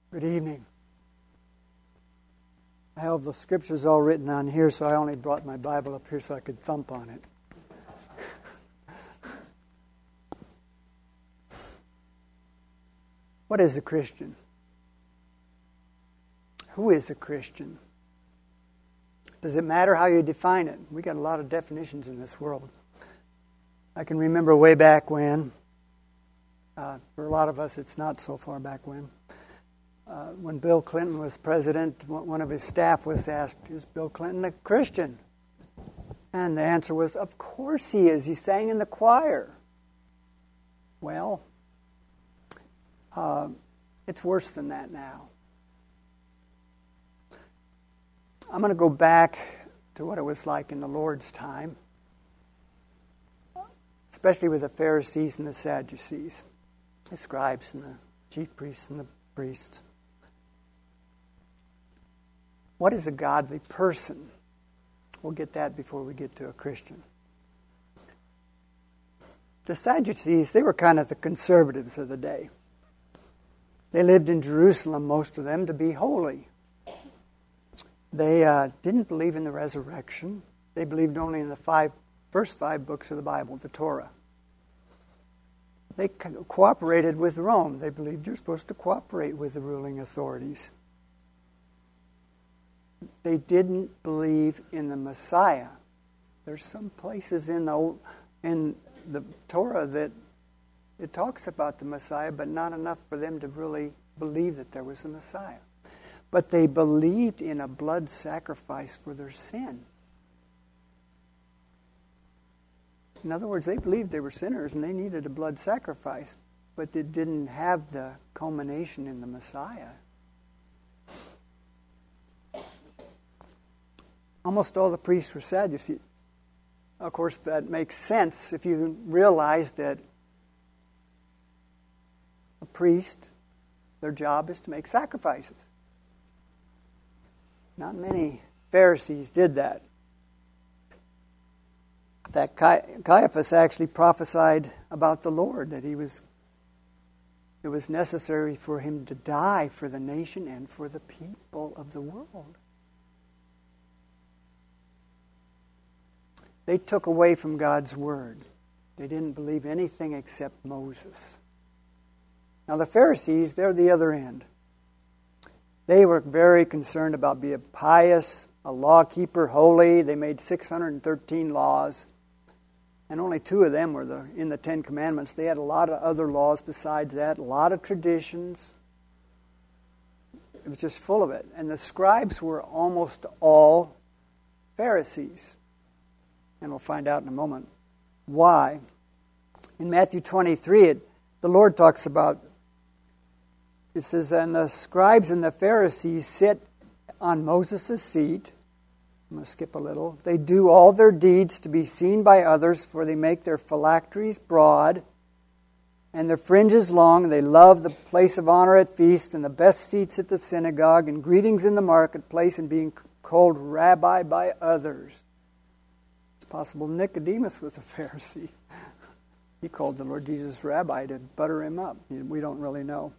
Good evening. I have the scriptures all written on here, so I only brought my Bible up here so I could thump on it. What is a Christian? Who is a Christian? Does it matter how you define it? We got a lot of definitions in this world. I can remember way back when, for a lot of us it's not so far back when Bill Clinton was president, one of his staff was asked, is Bill Clinton a Christian? And the answer was, of course he is. He sang in the choir. Well, it's worse than that now. I'm going to go back to what it was like in the Lord's time, especially with the Pharisees and the Sadducees, the scribes and the chief priests and the priests. What is a godly person? We'll get that before we get to a Christian. The Sadducees, they were kind of the conservatives of the day. They lived in Jerusalem, most of them, to be holy. They didn't believe in the resurrection. They believed only in the first five books of the Bible, the Torah. They cooperated with Rome. They believed you're supposed to cooperate with the ruling authorities. They didn't believe in the Messiah. There's some places in the Torah that it talks about the Messiah, but not enough for them to really believe that there was a Messiah. But they believed in a blood sacrifice for their sin. In other words, they believed they were sinners and they needed a blood sacrifice, but they didn't have the culmination in the Messiah. Almost all the priests were Sadducees. Of course, that makes sense if you realize that a priest, their job is to make sacrifices. Not many Pharisees did that. In fact, Caiaphas actually prophesied about the Lord, that it was necessary for him to die for the nation and for the people of the world. They took away from God's Word. They didn't believe anything except Moses. Now the Pharisees, they're the other end. They were very concerned about being pious, a lawkeeper, holy. They made 613 laws, and only 2 of them were in the 10 Commandments. They had a lot of other laws besides that, a lot of traditions. It was just full of it. And the scribes were almost all Pharisees. And we'll find out in a moment why. In Matthew 23, the Lord talks about, it says, and the scribes and the Pharisees sit on Moses' seat. I'm going to skip a little. They do all their deeds to be seen by others, for they make their phylacteries broad and their fringes long, and they love the place of honor at feast and the best seats at the synagogue and greetings in the marketplace and being called rabbi by others. Possible Nicodemus was a Pharisee. He called the Lord Jesus rabbi to butter him up. We don't really know.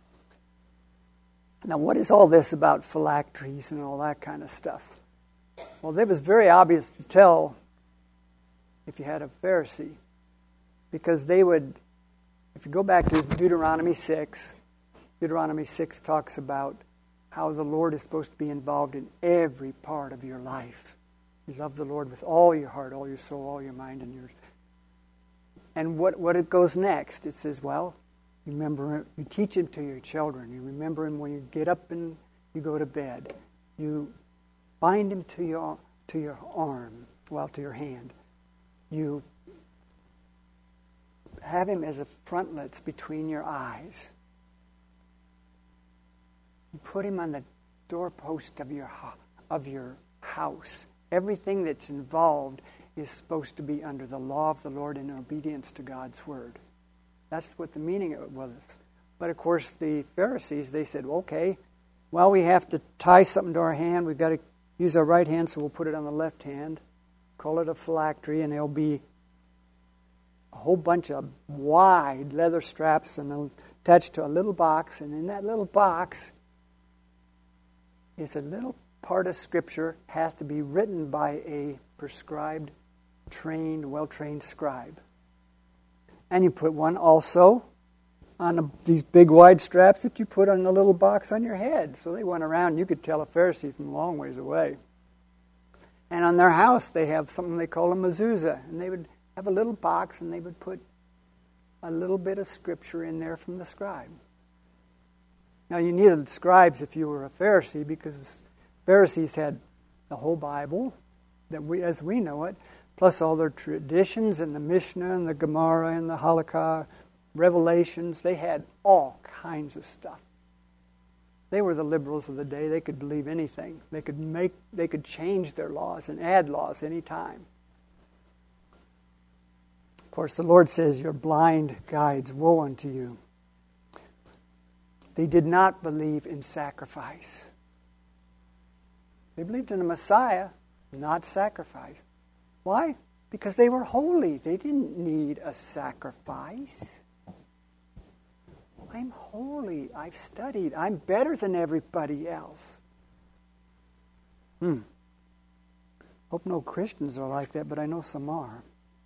Now, what is all this about phylacteries and all that kind of stuff? Well, it was very obvious to tell if you had a Pharisee, because they would, if you go back to Deuteronomy 6 talks about how the Lord is supposed to be involved in every part of your life. You love the Lord with all your heart, all your soul, all your mind, and yours. And what it goes next, it says, well, remember, you teach him to your children. You remember him when you get up and you go to bed. You bind him to your arm, to your hand. You have him as a frontlets between your eyes. You put him on the doorpost of your house. Everything that's involved is supposed to be under the law of the Lord in obedience to God's Word. That's what the meaning of it was. But of course, the Pharisees, they said, okay, well, we have to tie something to our hand. We've got to use our right hand, so we'll put it on the left hand. Call it a phylactery, and there'll be a whole bunch of wide leather straps and attached to a little box. And in that little box, is a little part of Scripture has to be written by a prescribed, trained, well-trained scribe. And you put one also on these big wide straps that you put on the little box on your head. So they went around and you could tell a Pharisee from a long ways away. And on their house they have something they call a mezuzah. And they would have a little box and they would put a little bit of Scripture in there from the scribe. Now you needed scribes if you were a Pharisee, because Pharisees had the whole Bible that as we know it, plus all their traditions and the Mishnah and the Gemara and the Halakha, Revelations. They had all kinds of stuff. They were the liberals of the day. They could believe anything. They could change their laws and add laws any time. Of course, the Lord says, "Your blind guides, woe unto you." They did not believe in sacrifice. They believed in the Messiah, not sacrifice. Why? Because they were holy. They didn't need a sacrifice. I'm holy. I've studied. I'm better than everybody else. Hope no Christians are like that, but I know some are.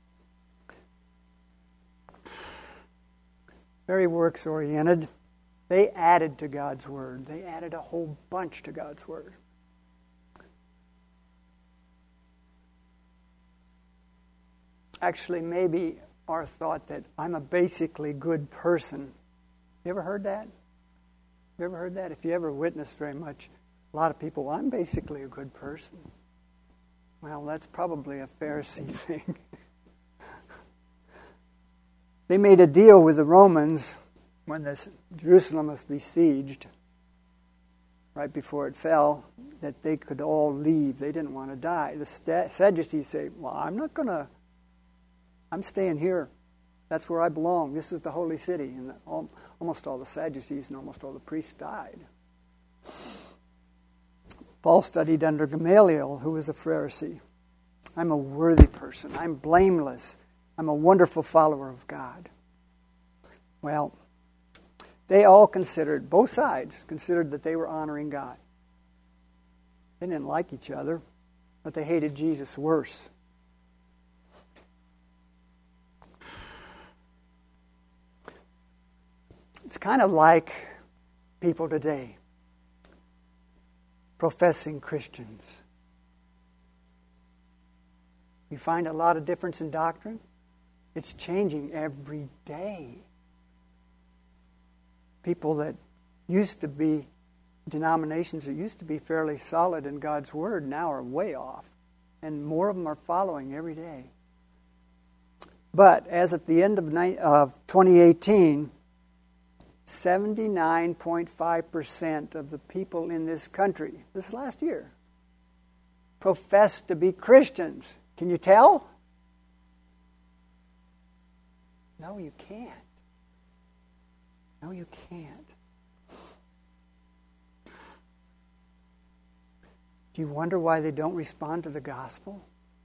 Very works-oriented. They added to God's Word. They added a whole bunch to God's Word. Actually, maybe our thought that I'm a basically good person. You ever heard that? You ever heard that? If you ever witnessed very much, a lot of people, well, I'm basically a good person. Well, that's probably a Pharisee thing. They made a deal with the Romans when Jerusalem was besieged, right before it fell, that they could all leave. They didn't want to die. The Sadducees say, well, I'm staying here. That's where I belong. This is the holy city. And almost all the Sadducees and almost all the priests died. Paul studied under Gamaliel, who was a Pharisee. I'm a worthy person. I'm blameless. I'm a wonderful follower of God. Well, they all considered, both sides considered that they were honoring God. They didn't like each other, but they hated Jesus worse. It's kind of like people today, professing Christians. You find a lot of difference in doctrine. It's changing every day. People that used to be, denominations that used to be fairly solid in God's Word now are way off. And more of them are following every day. But as at the end of 2018, 79.5% of the people in this country, this last year, profess to be Christians. Can you tell? No, you can't. No, you can't. Do you wonder why they don't respond to the gospel?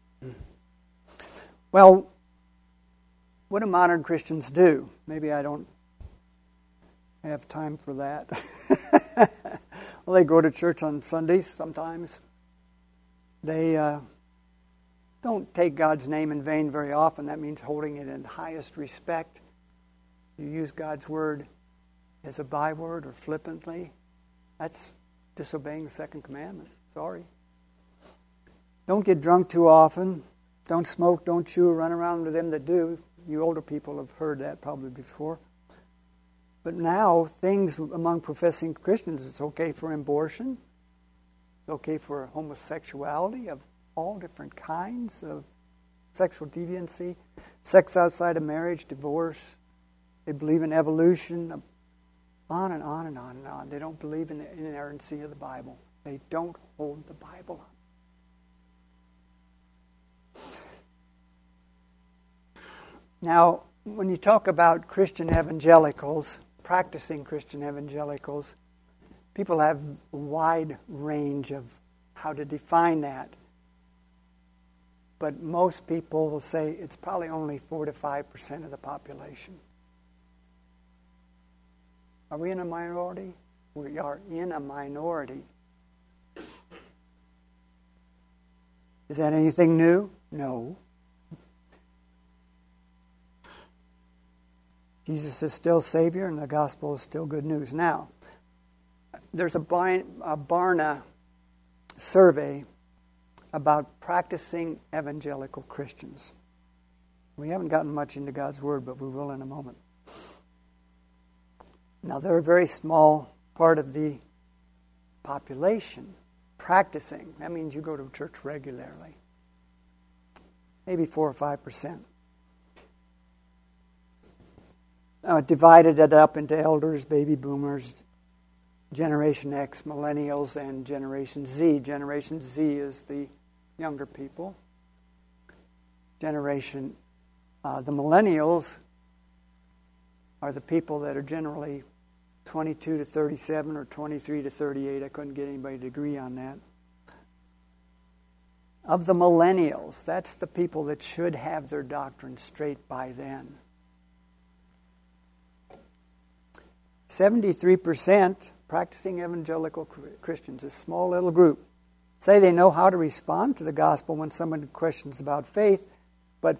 Well, what do modern Christians do? Maybe I don't have time for that. Well, they go to church on Sundays sometimes. They don't take God's name in vain very often. That means holding it in highest respect. You use God's Word as a byword or flippantly. That's disobeying the second commandment. Sorry. Don't get drunk too often. Don't smoke, don't chew, run around with them that do. You older people have heard that probably before. But now, things among professing Christians, it's okay for abortion. It's okay for homosexuality of all different kinds of sexual deviancy, sex outside of marriage, divorce. They believe in evolution, on and on and on and on. They don't believe in the inerrancy of the Bible. They don't hold the Bible up. Now, when you talk about Christian evangelicals, practicing Christian evangelicals, people have a wide range of how to define that. But most people will say it's probably only 4 to 5% of the population. Are we in a minority? We are in a minority. Is that anything new? No. Jesus is still Savior, and the gospel is still good news. Now, there's a Barna survey about practicing evangelical Christians. We haven't gotten much into God's Word, but we will in a moment. Now, they're a very small part of the population practicing. That means you go to church regularly. Maybe 4 or 5%. Divided it up into elders, baby boomers, Generation X, millennials, and Generation Z. Generation Z is the younger people. The millennials are the people that are generally 22 to 37 or 23 to 38. I couldn't get anybody to agree on that. Of the millennials, that's the people that should have their doctrine straight by then. 73% practicing evangelical Christians, a small little group, say they know how to respond to the gospel when someone questions about faith, but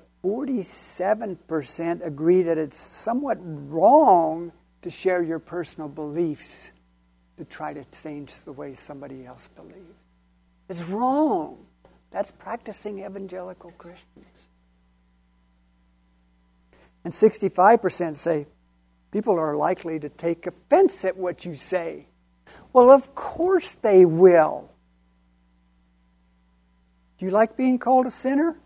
47% agree that it's somewhat wrong to share your personal beliefs to try to change the way somebody else believes. It's wrong. That's practicing evangelical Christians. And 65% say people are likely to take offense at what you say. Well, of course they will. Do you like being called a sinner?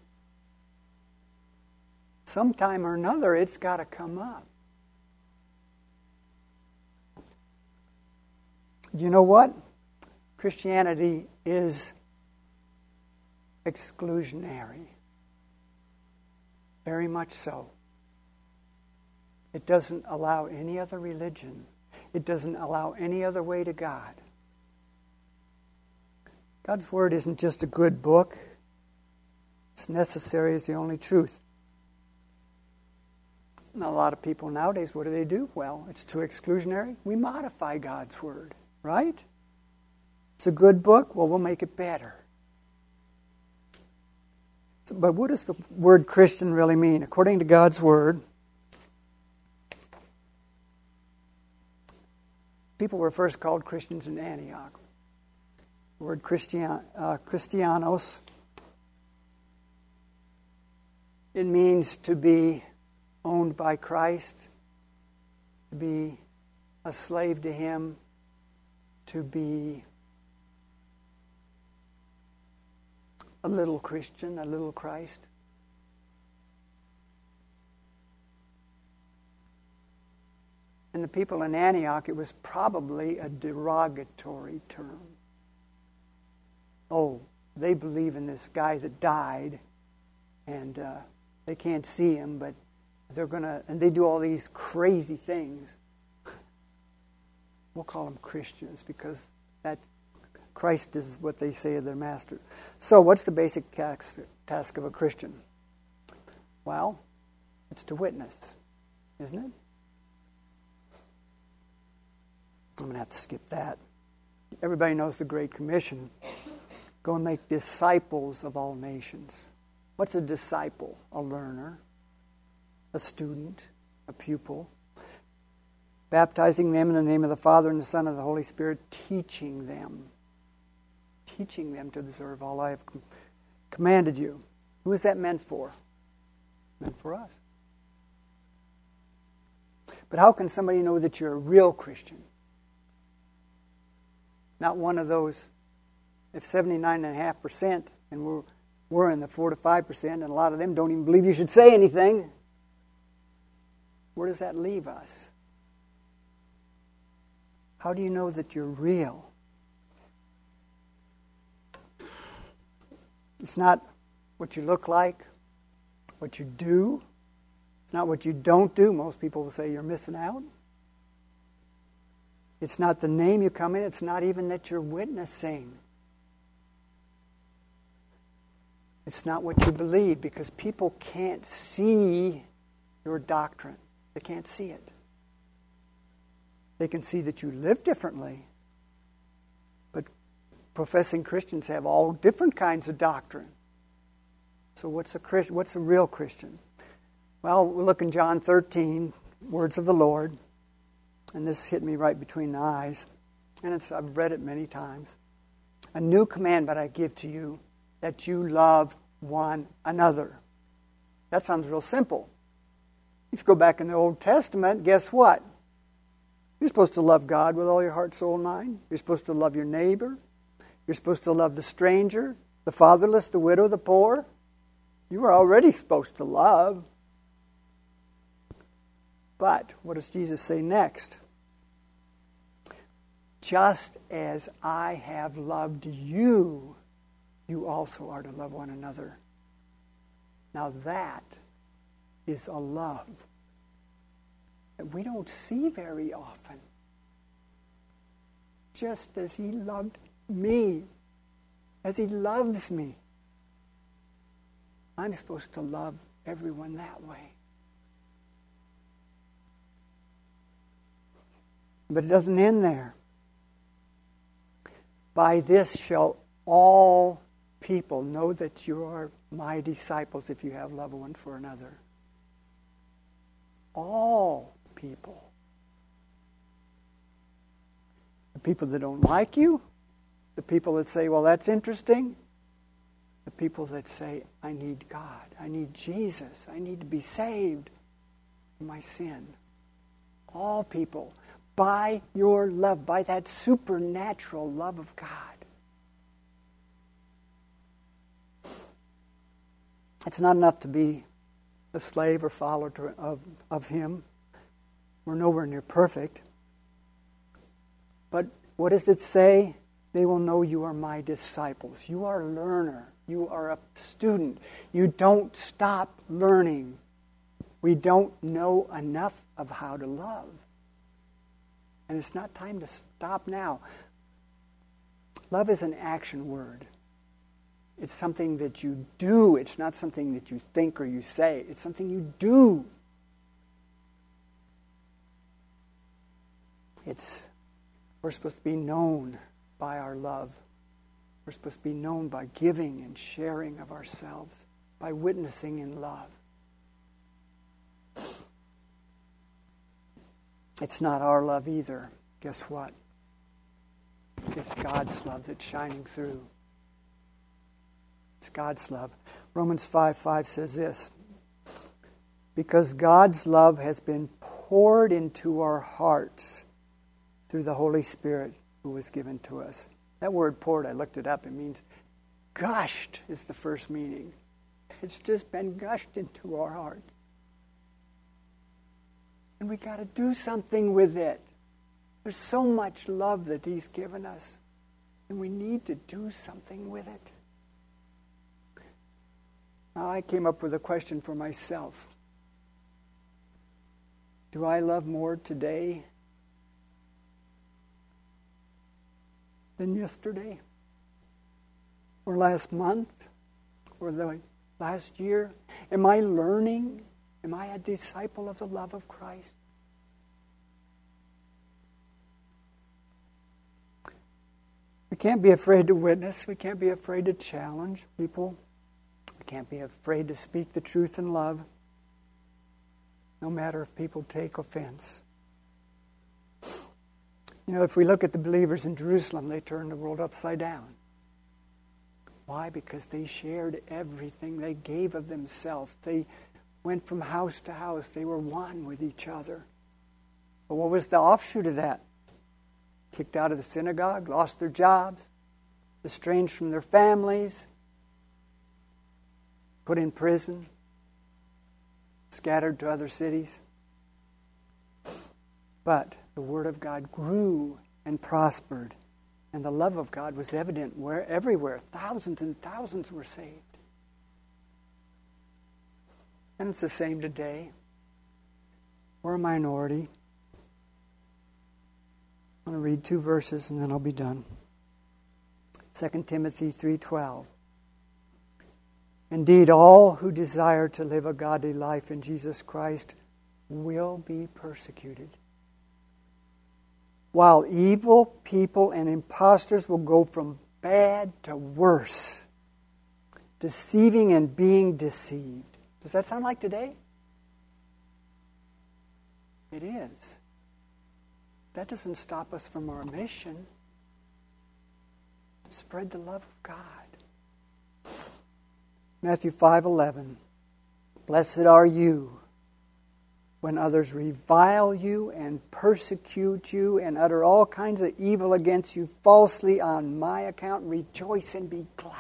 Sometime or another, it's got to come up. You know what? Christianity is exclusionary. Very much so. It doesn't allow any other religion. It doesn't allow any other way to God. God's Word isn't just a good book. It's necessary as the only truth. And a lot of people nowadays, what do? Well, it's too exclusionary. We modify God's Word, right? It's a good book. Well, we'll make it better. But what does the word Christian really mean? According to God's Word, people were first called Christians in Antioch. The word Christianos, it means to be owned by Christ, to be a slave to Him, to be a little Christian, a little Christ. And the people in Antioch, it was probably a derogatory term. Oh, they believe in this guy that died, and they can't see him, but they're going to, and they do all these crazy things. We'll call them Christians because that Christ is what they say of their master. So what's the basic task of a Christian? Well, it's to witness, isn't it? I'm going to have to skip that. Everybody knows the Great Commission. Go and make disciples of all nations. What's a disciple? A learner, a student, a pupil. Baptizing them in the name of the Father and the Son and the Holy Spirit, teaching them to observe all I have commanded you. Who is that meant for? Meant for us. But how can somebody know that you're a real Christian? Not one of those, if 79.5%, and we're in the 4 to 5%, and a lot of them don't even believe you should say anything. Where does that leave us? How do you know that you're real? It's not what you look like, what you do. It's not what you don't do. Most people will say you're missing out. It's not the name you come in. It's not even that you're witnessing. It's not what you believe, because people can't see your doctrine. They can't see it. They can see that you live differently. But professing Christians have all different kinds of doctrine. So what's a real Christian? Well, we look in John 13, words of the Lord, and this hit me right between the eyes, and I've read it many times. A new commandment I give to you, that you love one another. That sounds real simple. If you go back in the Old Testament, guess what? You're supposed to love God with all your heart, soul, and mind. You're supposed to love your neighbor. You're supposed to love the stranger, the fatherless, the widow, the poor. You were already supposed to love. But what does Jesus say next? Just as I have loved you, you also are to love one another. Now that is a love that we don't see very often. Just as He loved me, as He loves me, I'm supposed to love everyone that way. But it doesn't end there. By this shall all people know that you are my disciples if you have love one for another. All people. The people that don't like you, the people that say, well, that's interesting, the people that say, I need God, I need Jesus, I need to be saved from my sin. All people. By your love, by that supernatural love of God. It's not enough to be a slave or follower of Him. We're nowhere near perfect. But what does it say? They will know you are my disciples. You are a learner. You are a student. You don't stop learning. We don't know enough of how to love. And it's not time to stop now. Love is an action word. It's something that you do. It's not something that you think or you say. It's something you do. We're supposed to be known by our love. We're supposed to be known by giving and sharing of ourselves, by witnessing in love. It's not our love either. Guess what? It's God's love that's shining through. It's God's love. Romans 5:5 says this. Because God's love has been poured into our hearts through the Holy Spirit who was given to us. That word poured, I looked it up. It means gushed is the first meaning. It's just been gushed into our hearts. And we got to do something with it. There's so much love that He's given us. And we need to do something with it. Now, I came up with a question for myself. Do I love more today than yesterday? Or last month? Or the last year? Am I learning? Am I a disciple of the love of Christ? We can't be afraid to witness. We can't be afraid to challenge people. We can't be afraid to speak the truth in love, no matter if people take offense. You know, if we look at the believers in Jerusalem, they turned the world upside down. Why? Because they shared everything. They gave of themselves. They went from house to house. They were one with each other. But what was the offshoot of that? Kicked out of the synagogue, lost their jobs, estranged from their families, put in prison, scattered to other cities. But the Word of God grew and prospered, and the love of God was evident everywhere. Thousands and thousands were saved. And it's the same today. We're a minority. I'm going to read 2 verses and then I'll be done. 2 Timothy 3:12. Indeed, all who desire to live a godly life in Jesus Christ will be persecuted. While evil people and impostors will go from bad to worse. deceiving and being deceived. Does that sound like today? It is. That doesn't stop us from our mission. Spread the love of God. Matthew 5:11. Blessed are you when others revile you and persecute you and utter all kinds of evil against you falsely on my account. Rejoice and be glad.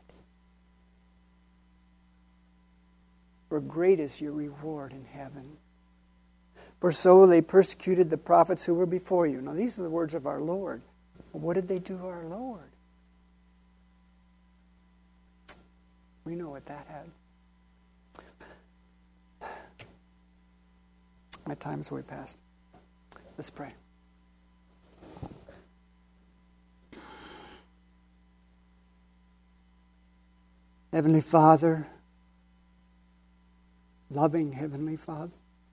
For great is your reward in heaven. For so they persecuted the prophets who were before you. Now these are the words of our Lord. What did they do to our Lord? We know what that had. My time's way past. Let's pray. Heavenly Father, loving Heavenly Father,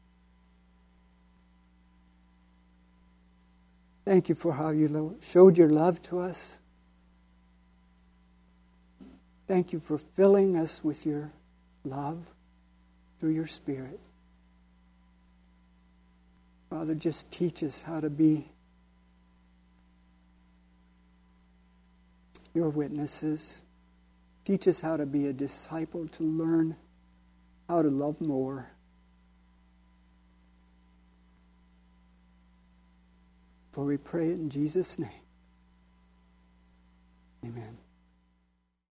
thank you for how you showed your love to us. Thank you for filling us with your love through your Spirit. Father, just teach us how to be your witnesses. Teach us how to be a disciple, to learn how to love more. For we pray it in Jesus' name. Amen.